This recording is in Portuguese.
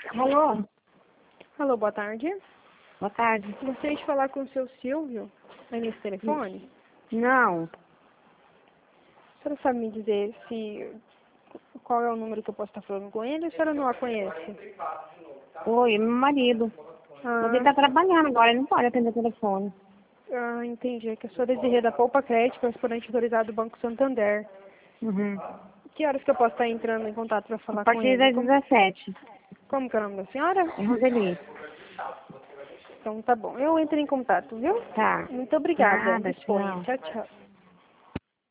Alô? Alô, boa tarde. Boa tarde. Gostaria de falar com o seu Silvio. É nesse telefone? Não. A senhora sabe me dizer qual é o número que eu posso estar falando com ele ou a senhora não a conhece? Oi, meu marido. Mas ele Ah, tá trabalhando agora, ele não pode atender o telefone. Entendi. É que eu sou Desirê da Poupa Crédito, correspondente autorizado do Banco Santander. Uhum. Que horas que eu posso estar entrando em contato para A falar com partir ele? das 17. Como que é o nome da senhora? É Roseli. Então tá bom. Eu entro em contato, viu? Tá. Muito obrigada. Nada, Disponha. tchau. Tchau, tchau.